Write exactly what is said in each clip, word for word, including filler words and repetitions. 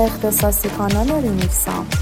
اختصاصی کانال ریمیکس ساوند.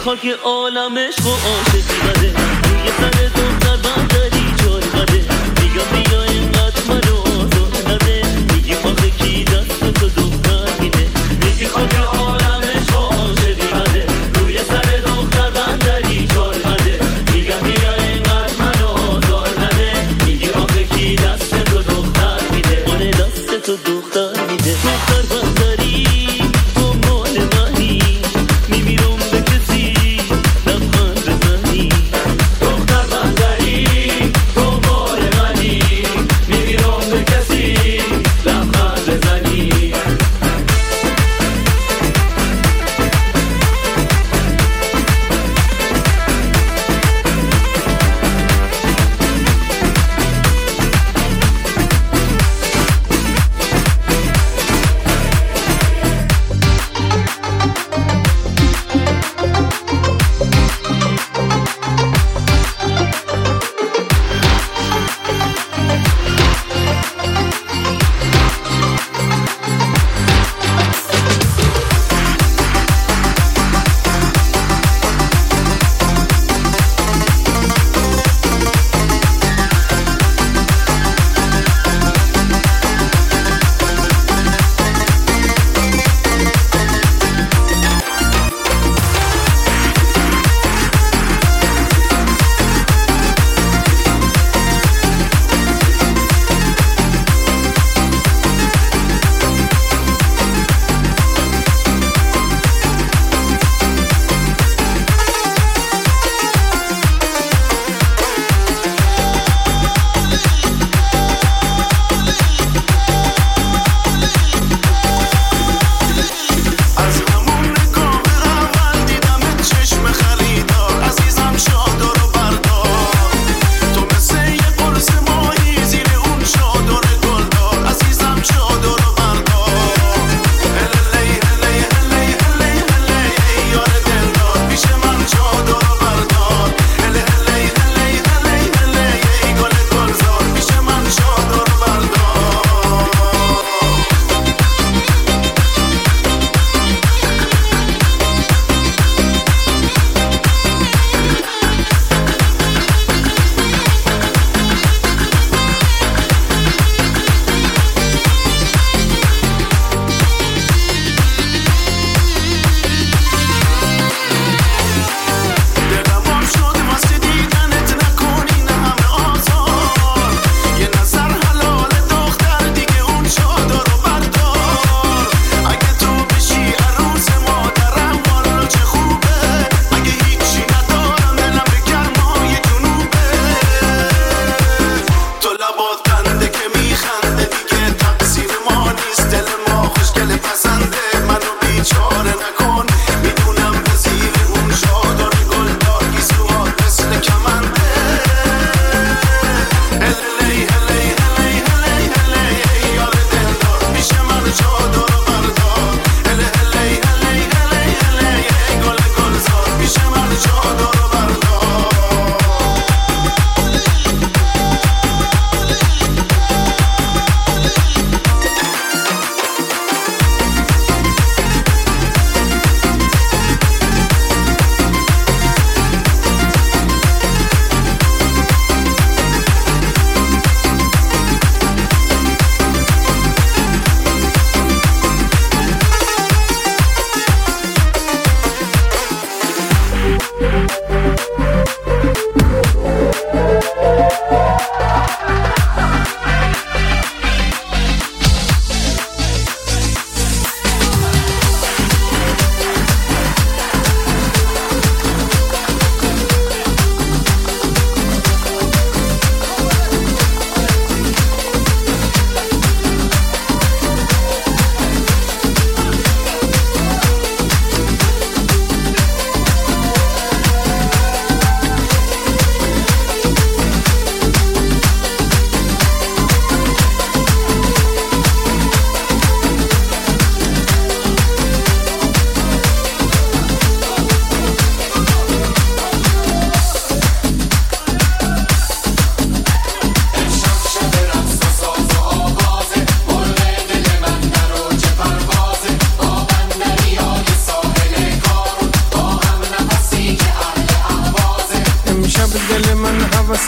خاک عالمش و عاشقی قده روی سر دختر بندری جار قده میگم بیا اینقدر منو آزار نده میگی آخه کی دست تو دختر میده میگی خاک عالمش و عاشقی قده روی سر دختر بندری جار قده میگم بیا اینقدر منو آزار نده میگی آخه کی دست تو دختر میده آره دست تو دختر میده دختر بندری تو مال منی میمیرم به کسی لبخند بزنی دختر بندری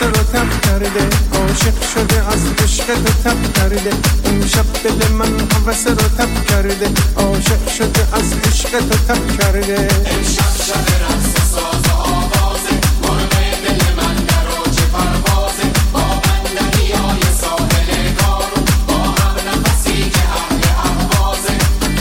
هوس رو تب کرده عاشق شده از عشق تو تب کرده امشب دل من هوس رو تب کرده عاشق شده از عشق تو تب کرده امشب شب رقص و ساز و آوازه مرغ دل من در اوج پروازه با بندریای ساحل کارون با هم نفسی که اهل اهوازه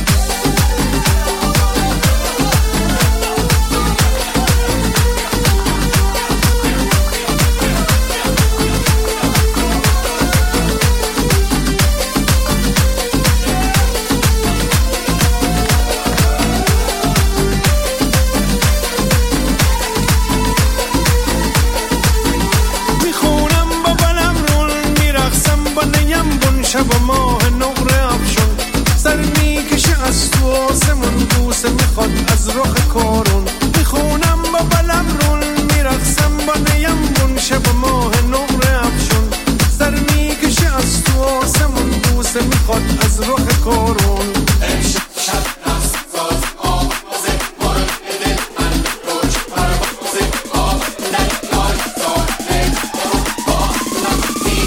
شب و ماه نقره افشون سر میکشه از تو آسمون بوسه میخواد از رخ کارون میخونم با بلم رون میرقصم با نیمبون شب و ماه نقره افشون سر میکشه از تو آسمون بوسه میخواد از رخ کارون امشب شب رقص ساز آوازه مرغ دل من روج پروازه با بندریای ساحل کارون با نفسی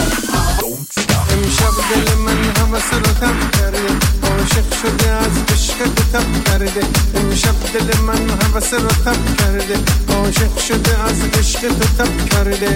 امشب دل من هوس رو تب کرده عاشق شده از عشق تو تب کرده امشب دل من هوس رو تب کرده عاشق شده از عشق تو تب کرده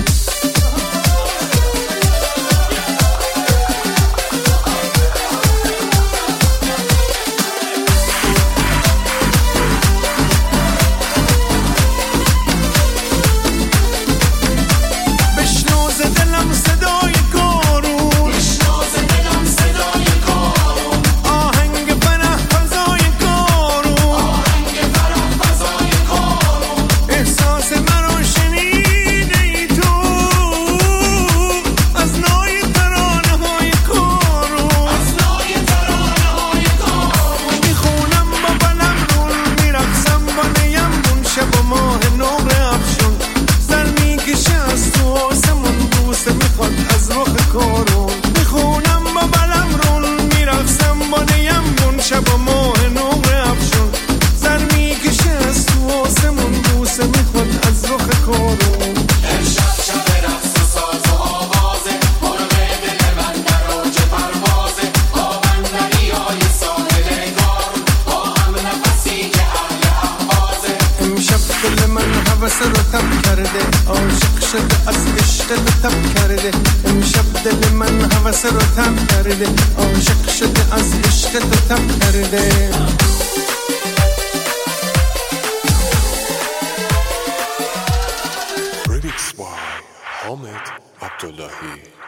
هوس رو تب کرده عاشق شده از عشق تو تب کرده امشب دل من هوس رو تب کرده عاشق شده از عشق تو تب کرده Remix by Ahmed Abdullahi.